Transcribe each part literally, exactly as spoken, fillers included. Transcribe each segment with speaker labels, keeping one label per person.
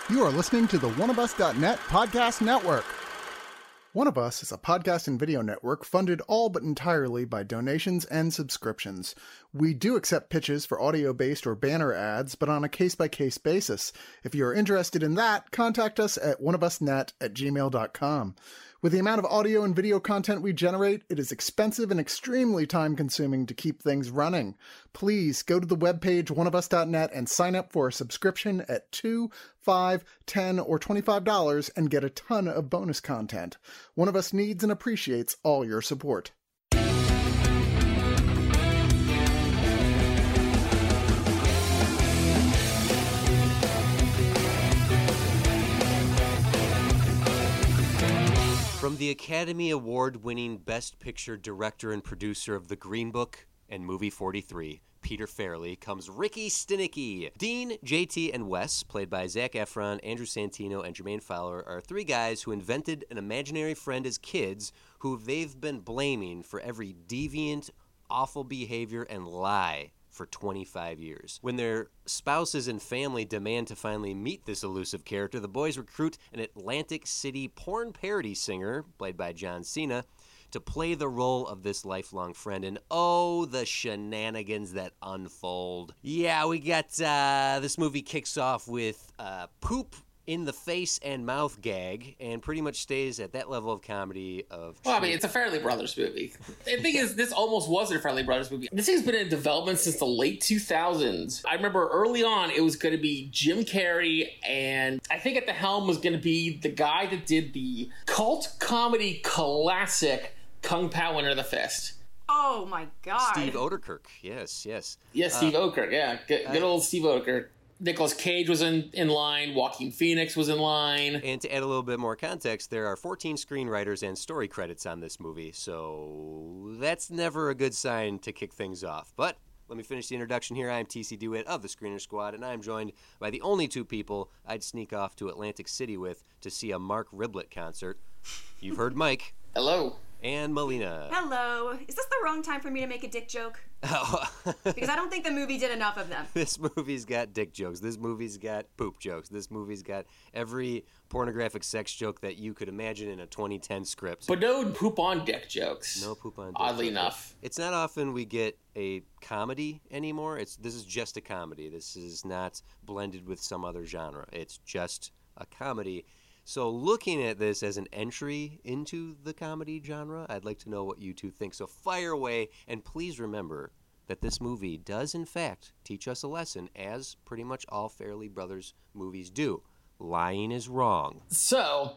Speaker 1: You are listening to the one of us dot net podcast network. One of Us is a podcast and video network funded all but entirely by donations and subscriptions. We do accept pitches for audio-based or banner ads, but on a case-by-case basis. If you are interested in that, contact us at one of us net at gmail dot com. With the amount of audio and video content we generate, it is expensive and extremely time-consuming to keep things running. Please go to the webpage one of us dot net and sign up for a subscription at two dollars, five dollars, ten dollars, or twenty-five dollars and get a ton of bonus content. One of Us needs and appreciates all your support.
Speaker 2: From the Academy Award-winning Best Picture director and producer of The Green Book and Movie forty-three, Peter Farrelly, comes Ricky Stinicky. Dean, J T, and Wes, played by Zac Efron, Andrew Santino, and Jermaine Fowler, are three guys who invented an imaginary friend as kids who they've been blaming for every deviant, awful behavior and lie for twenty-five years. When their spouses and family demand to finally meet this elusive character, the boys recruit an Atlantic City porn parody singer, played by John Cena, to play the role of this lifelong friend, and oh, the shenanigans that unfold. Yeah, we got, uh, this movie kicks off with uh, poop in the face and mouth gag, and pretty much stays at that level of comedy of...
Speaker 3: Well, I mean, it's a Farrelly Brothers movie. The thing is, this almost wasn't a Farrelly Brothers movie. This thing's been in development since the late two thousands. I remember early on, it was going to be Jim Carrey, and I think at the helm was going to be the guy that did the cult comedy classic Kung Pao Winner the Fist.
Speaker 4: Oh my god.
Speaker 2: Steve Oderkirk, yes, yes.
Speaker 3: Yes, Steve uh, Oderkirk, yeah. Good, good
Speaker 2: uh,
Speaker 3: old Steve Oderkirk. Nicolas Cage was in, in line. Joaquin Phoenix was in line.
Speaker 2: And to add a little bit more context, there are fourteen screenwriters and story credits on this movie, so that's never a good sign to kick things off. But let me finish the introduction here. I'm T C DeWitt of the Screener Squad, and I'm joined by the only two people I'd sneak off to Atlantic City with to see a Mark Riblett concert. You've heard Mike.
Speaker 3: Hello.
Speaker 2: And Melina.
Speaker 4: Hello. Is this the wrong time for me to make a dick joke? Because I don't think the movie did enough of them.
Speaker 2: This movie's got dick jokes. This movie's got poop jokes. This movie's got every pornographic sex joke that you could imagine in a twenty ten script.
Speaker 3: But no poop on dick jokes.
Speaker 2: No poop on dick
Speaker 3: Oddly
Speaker 2: jokes.
Speaker 3: enough.
Speaker 2: It's not often we get a comedy anymore. It's This is just a comedy. This is not blended with some other genre. It's just a comedy. So looking at this as an entry into the comedy genre, I'd like to know what you two think. So fire away, and please remember that this movie does, in fact, teach us a lesson, as pretty much all Farrelly Brothers movies do. Lying is wrong.
Speaker 3: So,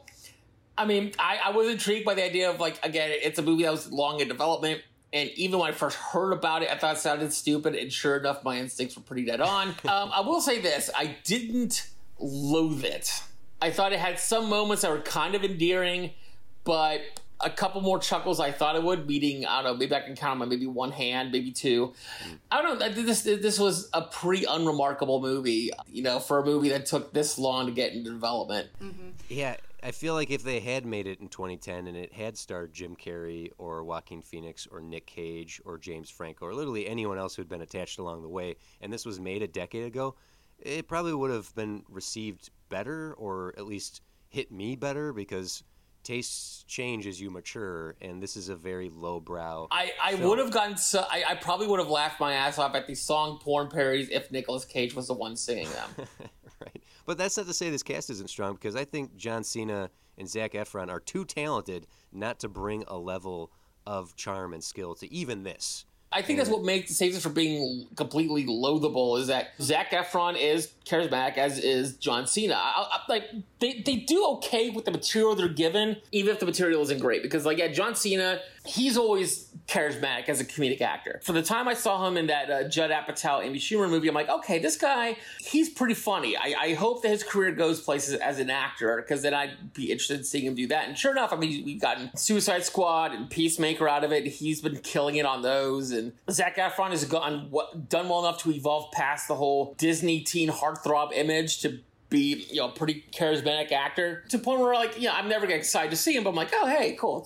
Speaker 3: I mean, I, I was intrigued by the idea of, like, again, it's a movie that was long in development, and even when I first heard about it, I thought it sounded stupid, and sure enough, my instincts were pretty dead on. um, I will say this, I didn't loathe it. I thought it had some moments that were kind of endearing, but a couple more chuckles I thought it would, meaning, I don't know, maybe I can count on my maybe one hand, maybe two. Mm. I don't know, this this was a pretty unremarkable movie, you know, for a movie that took this long to get into development.
Speaker 4: Mm-hmm.
Speaker 2: Yeah, I feel like if they had made it in twenty ten and it had starred Jim Carrey or Joaquin Phoenix or Nick Cage or James Franco or literally anyone else who'd been attached along the way, and this was made a decade ago, it probably would have been received better, or at least hit me better, because tastes change as you mature, and this is a very lowbrow
Speaker 3: I, I would have gotten so I, I probably would have laughed my ass off at these song porn parodies if Nicolas Cage was the one singing them.
Speaker 2: Right. But that's not to say this cast isn't strong, because I think John Cena and Zac Efron are too talented not to bring a level of charm and skill to even this.
Speaker 3: I think that's what makes saves it from being completely loathable, is that Zac Efron is charismatic, as is John Cena. I, I, like they, they do okay with the material they're given, even if the material isn't great. Because like yeah, John Cena, he's always charismatic as a comedic actor. For the time I saw him in that uh, Judd Apatow, Amy Schumer movie, I'm like, okay, this guy, he's pretty funny. I, I hope that his career goes places as an actor, because then I'd be interested in seeing him do that. And sure enough, I mean, we've gotten Suicide Squad and Peacemaker out of it. He's been killing it on those. And Zac Efron has gone done well enough to evolve past the whole Disney teen heartthrob image to be, you know, a pretty charismatic actor, to the point where, like, yeah, I'm never excited to see him, but I'm like, oh, hey, cool, it's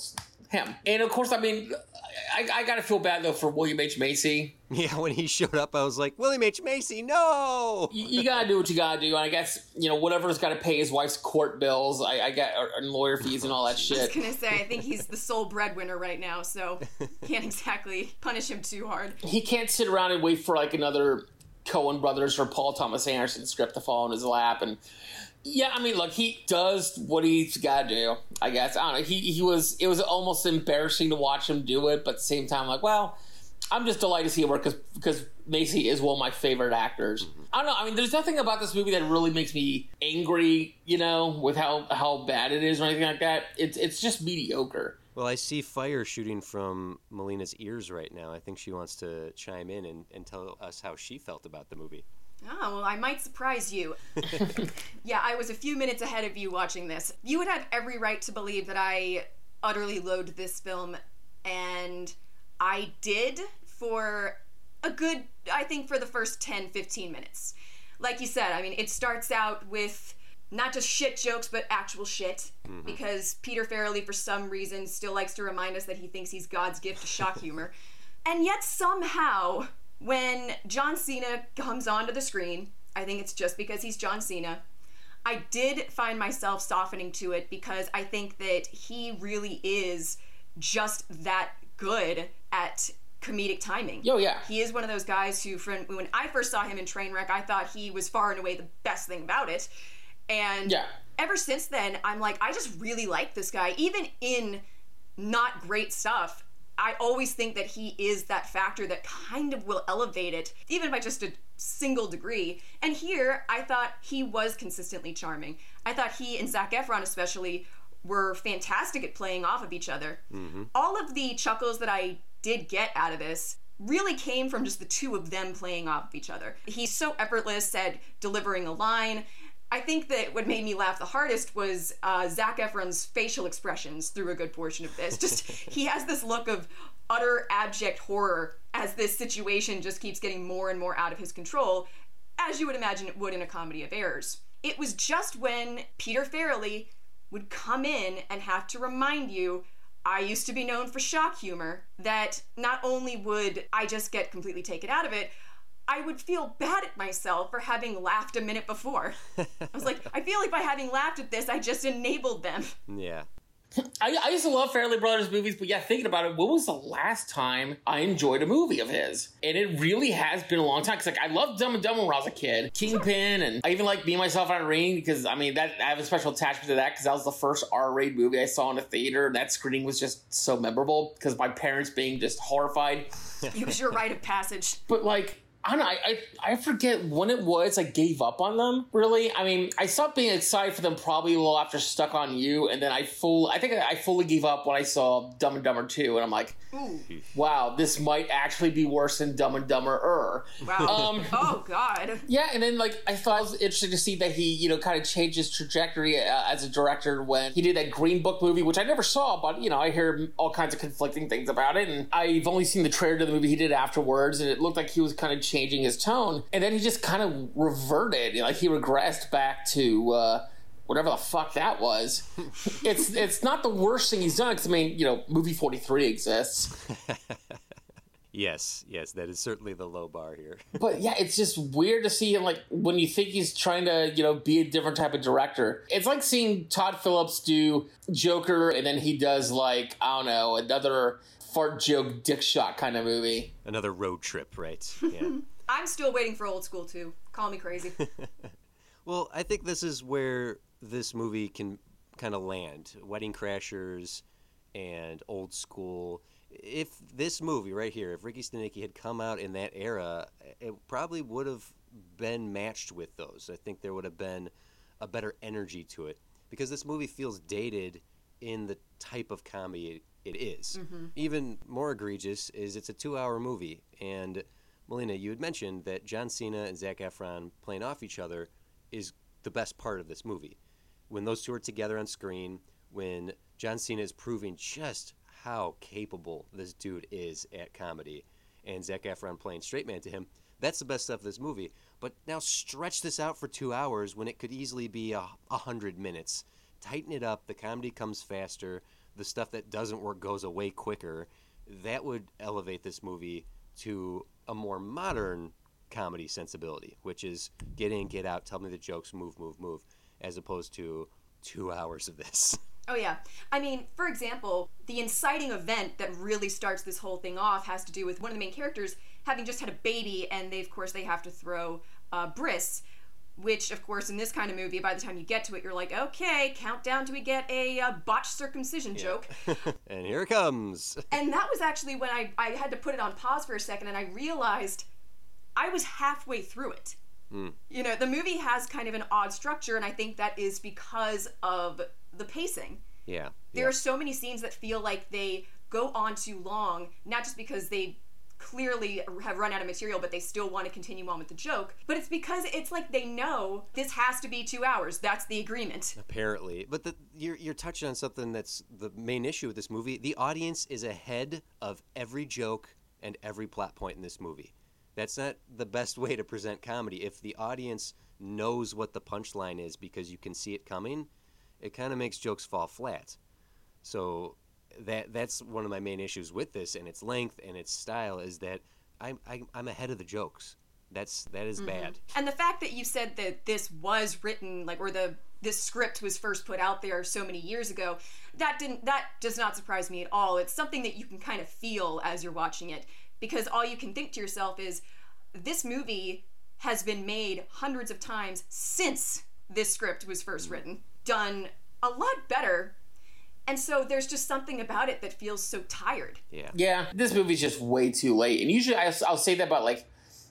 Speaker 3: him. And of course, I mean, I, I gotta feel bad though for William H. Macy.
Speaker 2: Yeah, when he showed up, I was like, William H. Macy, no!
Speaker 3: You, you gotta do what you gotta do. And I guess, you know, whatever's gotta pay his wife's court bills, I, I got, and lawyer fees and all that shit.
Speaker 4: I was gonna say, I think he's the sole breadwinner right now, so can't exactly punish him too hard.
Speaker 3: He can't sit around and wait for like another Coen Brothers or Paul Thomas Anderson script to fall in his lap. And yeah, I mean, look, he does what he's got to do, I guess. I don't know. He he was, it was almost embarrassing to watch him do it, but at the same time, like, well, I'm just delighted to see it work because because Macy is one of my favorite actors. Mm-hmm. I don't know. I mean, there's nothing about this movie that really makes me angry, you know, with how, how bad it is or anything like that. It's it's just mediocre.
Speaker 2: Well, I see fire shooting from Melina's ears right now. I think she wants to chime in and, and tell us how she felt about the movie.
Speaker 4: Oh, well, I might surprise you. Yeah, I was a few minutes ahead of you watching this. You would have every right to believe that I utterly loathed this film, and I did for a good, I think, for the first ten, fifteen minutes. Like you said, I mean, it starts out with not just shit jokes, but actual shit, mm-hmm. because Peter Farrelly, for some reason, still likes to remind us that he thinks he's God's gift to shock humor. And yet, somehow, when John Cena comes onto the screen, I think it's just because he's John Cena, I did find myself softening to it because I think that he really is just that good at comedic timing.
Speaker 3: Oh, yeah.
Speaker 4: He is one of those guys who, from when I first saw him in Trainwreck, I thought he was far and away the best thing about it. And yeah. ever since then, I'm like, I just really like this guy. Even in not great stuff, I always think that he is that factor that kind of will elevate it, even by just a single degree. And here, I thought he was consistently charming. I thought he and Zac Efron especially were fantastic at playing off of each other. Mm-hmm. All of the chuckles that I did get out of this really came from just the two of them playing off of each other. He's so effortless at delivering a line. I think that what made me laugh the hardest was uh, Zac Efron's facial expressions through a good portion of this. Just, he has this look of utter abject horror as this situation just keeps getting more and more out of his control, as you would imagine it would in a comedy of errors. It was just when Peter Farrelly would come in and have to remind you, I used to be known for shock humor, that not only would I just get completely taken out of it, I would feel bad at myself for having laughed a minute before. I was like, I feel like by having laughed at this, I just enabled them.
Speaker 2: Yeah.
Speaker 3: I, I used to love Farrelly Brothers movies, but yeah, thinking about it, when was the last time I enjoyed a movie of his? And it really has been a long time. Because like, I loved Dumb and Dumber when I was a kid. Kingpin, and I even like Me, Myself, and Irene, because, I mean, that I have a special attachment to that, because that was the first R-rated movie I saw in a theater, and that screening was just so memorable, because my parents being just horrified.
Speaker 4: It was your rite of passage.
Speaker 3: But, like, I don't know, I, I, I forget when it was I gave up on them, really. I mean, I stopped being excited for them probably a little after Stuck on You, and then I full I think I fully gave up when I saw Dumb and Dumber two, and I'm like, ooh, wow, this might actually be worse than Dumb and Dumber-er.
Speaker 4: Wow. Um, oh, God.
Speaker 3: Yeah, and then, like, I thought it was interesting to see that he, you know, kind of changed his trajectory uh, as a director when he did that Green Book movie, which I never saw, but, you know, I hear all kinds of conflicting things about it, and I've only seen the trailer to the movie he did afterwards, and it looked like he was kind of changing changing his tone, and then he just kind of reverted, you know, like he regressed back to uh, whatever the fuck that was. it's it's not the worst thing he's done, because, I mean, you know, movie forty-three exists.
Speaker 2: Yes, yes, that is certainly the low bar here.
Speaker 3: But yeah, it's just weird to see him, like, when you think he's trying to, you know, be a different type of director. It's like seeing Todd Phillips do Joker, and then he does, like, I don't know, another fart joke dick shot kind of movie.
Speaker 2: Another road trip, right? Yeah.
Speaker 4: I'm still waiting for Old School too. Call me crazy.
Speaker 2: Well, I think this is where this movie can kind of land. Wedding Crashers and Old School. If this movie right here, if Ricky Stanicky had come out in that era, it probably would have been matched with those. I think there would have been a better energy to it, because this movie feels dated in the type of comedy it is. Mm-hmm. Even more egregious is it's a two-hour movie, and Melina, you had mentioned that John Cena and Zac Efron playing off each other is the best part of this movie. When those two are together on screen, when John Cena is proving just how capable this dude is at comedy, and Zac Efron playing straight man to him, that's the best stuff of this movie. But now stretch this out for two hours when it could easily be a, a hundred minutes. Tighten it up, the comedy comes faster, the stuff that doesn't work goes away quicker, that would elevate this movie to a more modern comedy sensibility, which is get in, get out, tell me the jokes, move, move, move, as opposed to two hours of this.
Speaker 4: Oh, yeah. I mean, for example, the inciting event that really starts this whole thing off has to do with one of the main characters having just had a baby, and they, of course, they have to throw uh, bris, which, of course, in this kind of movie, by the time you get to it, you're like, okay, countdown till we get a uh, botched circumcision yeah. joke.
Speaker 2: And here it comes.
Speaker 4: And that was actually when I, I had to put it on pause for a second, and I realized I was halfway through it. Mm. You know, the movie has kind of an odd structure, and I think that is because of the pacing.
Speaker 2: Yeah.
Speaker 4: There
Speaker 2: yeah.
Speaker 4: are so many scenes that feel like they go on too long, not just because they clearly have run out of material, but they still want to continue on with the joke. But it's because it's like they know this has to be two hours. That's the agreement.
Speaker 2: Apparently. But the, you're, you're touching on something that's the main issue with this movie. The audience is ahead of every joke and every plot point in this movie. That's not the best way to present comedy. If the audience knows what the punchline is because you can see it coming, it kind of makes jokes fall flat. So that that's one of my main issues with this, and its length and its style, is that I'm I'm, I'm ahead of the jokes. That's that is mm-hmm. bad.
Speaker 4: And the fact that you said that this was written, like, or the this script was first put out there so many years ago, that didn't that does not surprise me at all. It's something that you can kind of feel as you're watching it, because all you can think to yourself is, this movie has been made hundreds of times since this script was first written, done a lot better. And so there's just something about it that feels so tired.
Speaker 2: Yeah.
Speaker 3: Yeah, this movie's just way too late. And usually I, I'll say that about, like,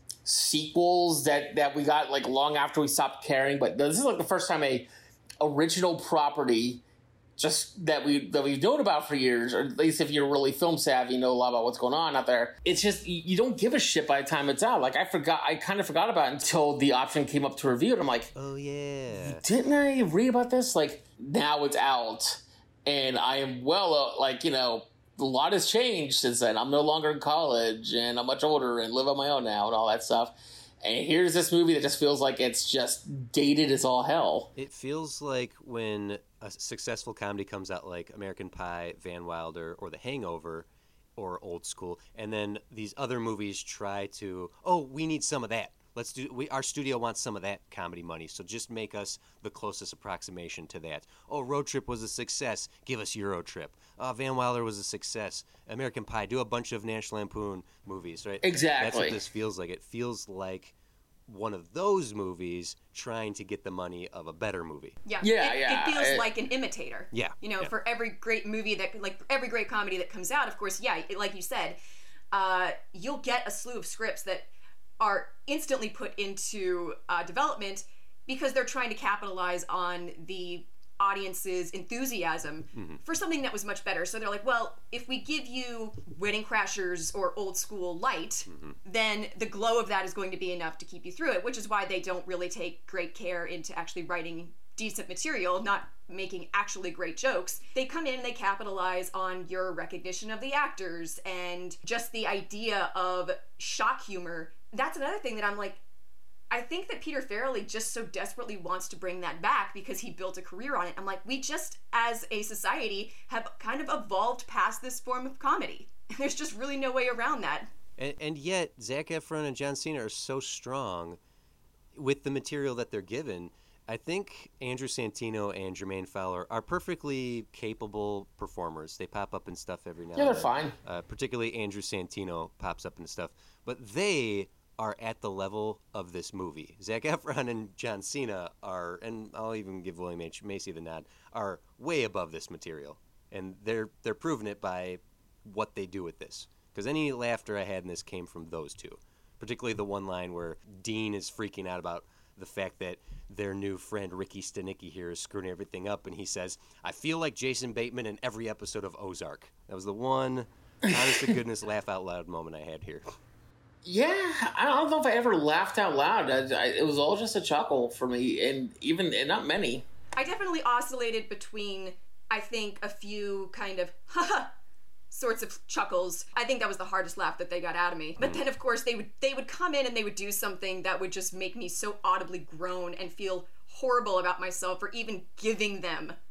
Speaker 3: sequels that, that we got, like, long after we stopped caring. But this is, like, the first time a original property just that, we, that we've known about for years, or at least if you're really film savvy, you know a lot about what's going on out there. It's just, you don't give a shit by the time it's out. Like, I forgot, I kind of forgot about it until the option came up to review it. I'm like,
Speaker 2: oh, yeah.
Speaker 3: Didn't I read about this? Like, now it's out. And I am well, uh, like, you know, a lot has changed since then. I'm no longer in college, and I'm much older and live on my own now and all that stuff. And here's this movie that just feels like it's just dated as all hell.
Speaker 2: It feels like when a successful comedy comes out, like American Pie, Van Wilder, or The Hangover, or Old School, and then these other movies try to, oh, we need some of that. Let's do. We our studio wants some of that comedy money, so just make us the closest approximation to that. Oh, Road Trip was a success. Give us Euro Trip. Oh, Van Wilder was a success. American Pie. Do a bunch of National Lampoon movies, right?
Speaker 3: Exactly.
Speaker 2: That's what this feels like. It feels like one of those movies trying to get the money of a better movie.
Speaker 4: Yeah,
Speaker 3: yeah,
Speaker 4: it,
Speaker 3: yeah.
Speaker 4: It feels
Speaker 3: it,
Speaker 4: like an imitator.
Speaker 2: Yeah,
Speaker 4: you know,
Speaker 2: yeah.
Speaker 4: for every great movie that, like every great comedy that comes out, of course, yeah, like you said, uh, you'll get a slew of scripts that are instantly put into uh, development because they're trying to capitalize on the audience's enthusiasm mm-hmm. for something that was much better. So they're like, well, if we give you Wedding Crashers or Old School Light, mm-hmm. then the glow of that is going to be enough to keep you through it, which is why they don't really take great care into actually writing decent material, not making actually great jokes. They come in and they capitalize on your recognition of the actors and just the idea of shock humor. That's another thing that I'm like, I think that Peter Farrelly just so desperately wants to bring that back because he built a career on it. I'm like, we just, as a society, have kind of evolved past this form of comedy. There's just really no way around that.
Speaker 2: And, and yet, Zac Efron and John Cena are so strong with the material that they're given. I think Andrew Santino and Jermaine Fowler are perfectly capable performers. They pop up in stuff every now
Speaker 3: yeah,
Speaker 2: and then.
Speaker 3: Yeah, they're fine.
Speaker 2: Uh, particularly Andrew Santino pops up in stuff. But they are at the level of this movie. Zac Efron and John Cena are, and I'll even give William H. Macy the nod, are way above this material. And they're they're proving it by what they do with this. Because any laughter I had in this came from those two. Particularly the one line where Dean is freaking out about the fact that their new friend Ricky Stenicki here is screwing everything up, and he says, I feel like Jason Bateman in every episode of Ozark. That was the one honest to goodness laugh out loud moment I had here.
Speaker 3: Yeah, I don't know if I ever laughed out loud. I, I, it was all just a chuckle for me, and even and not many.
Speaker 4: I definitely oscillated between, I think, a few kind of haha sorts of chuckles. I think that was the hardest laugh that they got out of me. But then, of course, they would they would come in and they would do something that would just make me so audibly groan and feel horrible about myself for even giving them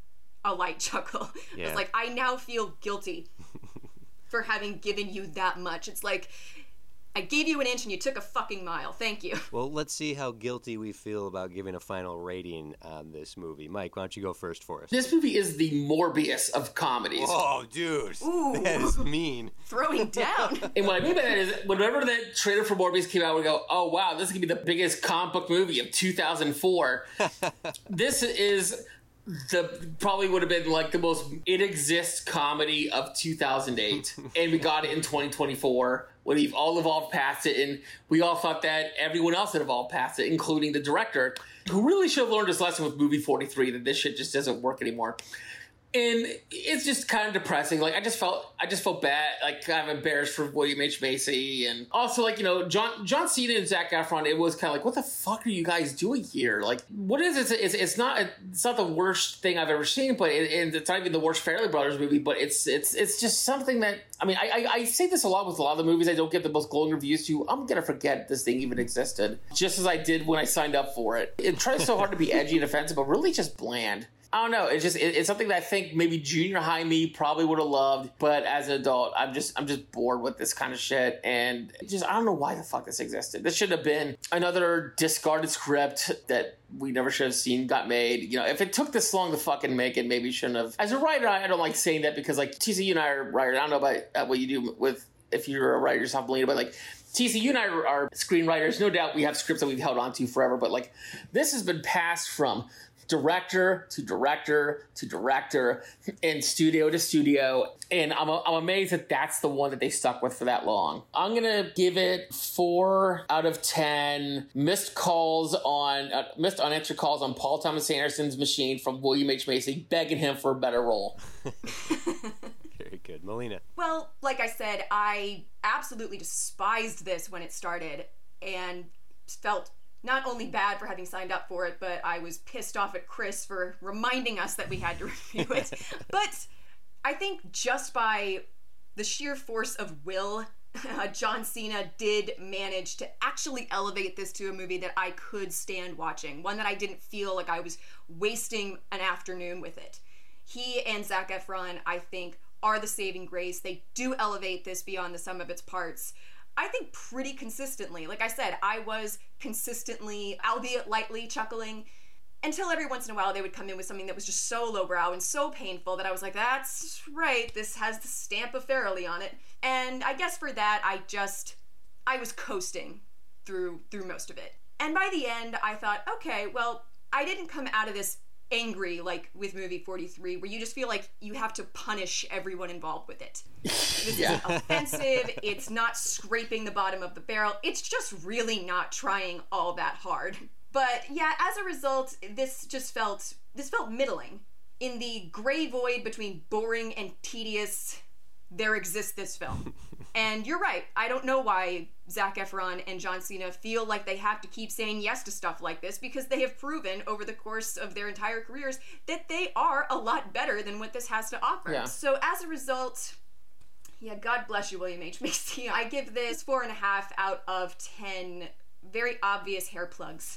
Speaker 4: a light chuckle.
Speaker 2: Yeah.
Speaker 4: It's like, I now feel guilty for having given you that much. It's like, I gave you an inch and you took a fucking mile. Thank you.
Speaker 2: Well, let's see how guilty we feel about giving a final rating on this movie. Mike, why don't you go first for us?
Speaker 3: This movie is the Morbius of comedies.
Speaker 2: Oh, dude.
Speaker 4: Ooh.
Speaker 2: That is mean.
Speaker 4: Throwing down.
Speaker 3: And what I mean by that is, whenever that trailer for Morbius came out, we go, oh, wow, this is going to be the biggest comic book movie of two thousand four. This is... the probably would have been like the most it exists comedy of two thousand eight, and we got it in twenty twenty-four when we've all evolved past it, and we all thought that everyone else had evolved past it, including the director, who really should have learned his lesson with movie forty-three, that this shit just doesn't work anymore. And it's just kind of depressing. Like, I just felt, I just felt bad, like, kind of embarrassed for William H. Macy. And also, like, you know, John John Cena and Zac Efron, it was kind of like, what the fuck are you guys doing here? Like, what is it? It's, it's not it's not the worst thing I've ever seen, but it, and it's not even the worst Farrelly Brothers movie, but it's it's it's just something that, I mean, I, I, I say this a lot with a lot of the movies I don't get the most glowing reviews to. I'm going to forget this thing even existed, just as I did when I signed up for it. It tries so hard to be edgy and offensive, but really just bland. I don't know. It's just it, it's something that I think maybe junior high me probably would have loved, but as an adult, I'm just I'm just bored with this kind of shit, and just I don't know why the fuck this existed. This should have been another discarded script that we never should have seen got made. You know, if it took this long to fucking make it, maybe shouldn't have. As a writer, I don't like saying that because like T C, you and I are writers. I don't know about uh, what you do with if you're a writer yourself, Melina, but like. T C, you and I are, are screenwriters. No doubt we have scripts that we've held on to forever, but like this has been passed from director to director to director and studio to studio, and I'm, I'm amazed that that's the one that they stuck with for that long. I'm gonna give it four out of ten missed calls on uh, missed unanswered calls on Paul Thomas Anderson's machine from William H. Macy, begging him for a better role.
Speaker 2: Very good. Melina.
Speaker 4: Well, like I said, I absolutely despised this when it started and felt not only bad for having signed up for it, but I was pissed off at Chris for reminding us that we had to review it. But I think just by the sheer force of will, uh, John Cena did manage to actually elevate this to a movie that I could stand watching, one that I didn't feel like I was wasting an afternoon with it. He and Zac Efron, I think, are the saving grace. They do elevate this beyond the sum of its parts. I think pretty consistently. Like I said, I was consistently, albeit lightly, chuckling until every once in a while they would come in with something that was just so lowbrow and so painful that I was like, that's right, this has the stamp of Farrelly on it. And I guess for that, I just, I was coasting through through most of it. And by the end, I thought, okay, well, I didn't come out of this angry like with movie forty-three, where you just feel like you have to punish everyone involved with it. This yeah. isn't offensive, it's not scraping the bottom of the barrel, it's just really not trying all that hard. But yeah, as a result, this just felt this felt middling. In the gray void between boring and tedious, there exists this film. And you're right, I don't know why Zac Efron and John Cena feel like they have to keep saying yes to stuff like this, because they have proven over the course of their entire careers that they are a lot better than what this has to offer. Yeah. So as a result, yeah, God bless you, William H. Macy. I give this four and a half out of ten very obvious hair plugs.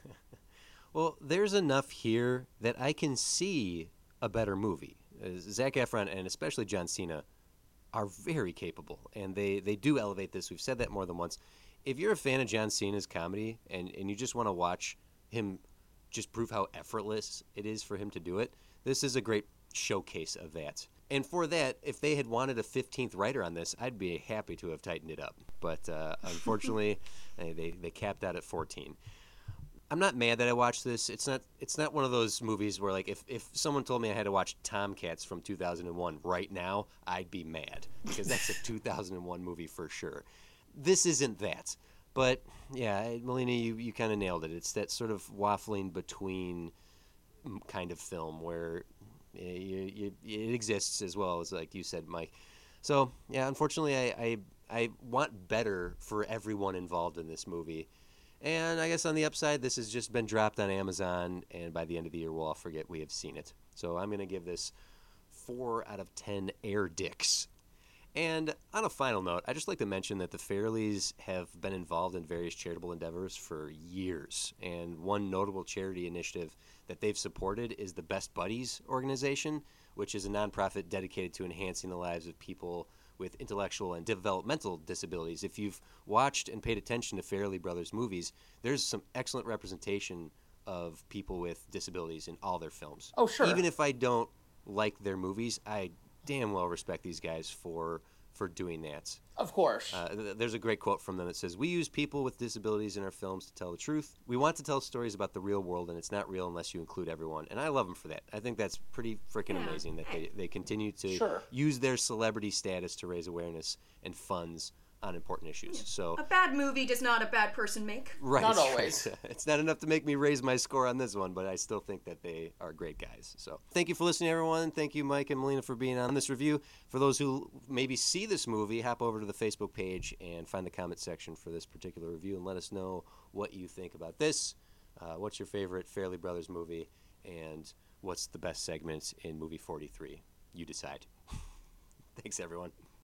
Speaker 2: Well, there's enough here that I can see a better movie. Uh, Zac Efron and especially John Cena are very capable, and they, they do elevate this. We've said that more than once. If you're a fan of John Cena's comedy and, and you just want to watch him just prove how effortless it is for him to do it, this is a great showcase of that. And for that, if they had wanted a fifteenth writer on this, I'd be happy to have tightened it up. But uh, unfortunately, they, they capped out at fourteen. I'm not mad that I watched this. It's not it's not one of those movies where, like, if, if someone told me I had to watch Tomcats from two thousand one right now, I'd be mad, because that's a two thousand one movie for sure. This isn't that. But, yeah, Melina, you, you kind of nailed it. It's that sort of waffling between kind of film where you, you, it exists as well as, like you said, Mike. So, yeah, unfortunately, I, I, I want better for everyone involved in this movie. And I guess on the upside, this has just been dropped on Amazon, and by the end of the year, we'll all forget we have seen it. So I'm going to give this four out of ten air dicks. And on a final note, I'd just like to mention that the Farrellys have been involved in various charitable endeavors for years. And one notable charity initiative that they've supported is the Best Buddies organization, which is a nonprofit dedicated to enhancing the lives of people with intellectual and developmental disabilities. If you've watched and paid attention to Farrelly Brothers movies, there's some excellent representation of people with disabilities in all their films.
Speaker 3: Oh, sure.
Speaker 2: Even if I don't like their movies, I damn well respect these guys for for doing that.
Speaker 3: Of course.
Speaker 2: Uh, th- there's a great quote from them that says, "We use people with disabilities in our films to tell the truth. We want to tell stories about the real world, and it's not real unless you include everyone." And I love them for that. I think that's pretty freaking yeah. amazing that they, they continue to
Speaker 3: sure.
Speaker 2: use their celebrity status to raise awareness and funds on important issues.
Speaker 4: Yeah.
Speaker 2: So
Speaker 4: a bad movie does not a bad person make.
Speaker 2: Right.
Speaker 3: Not always.
Speaker 2: Right. It's not enough to make me raise my score on this one, but I still think that they are great guys. So thank you for listening, everyone. Thank you, Mike and Melina, for being on this review. For those who maybe see this movie, hop over to the Facebook page and find the comment section for this particular review and let us know what you think about this. Uh, what's your favorite Farrelly Brothers movie, and what's the best segment in movie forty-three? You decide. Thanks, everyone.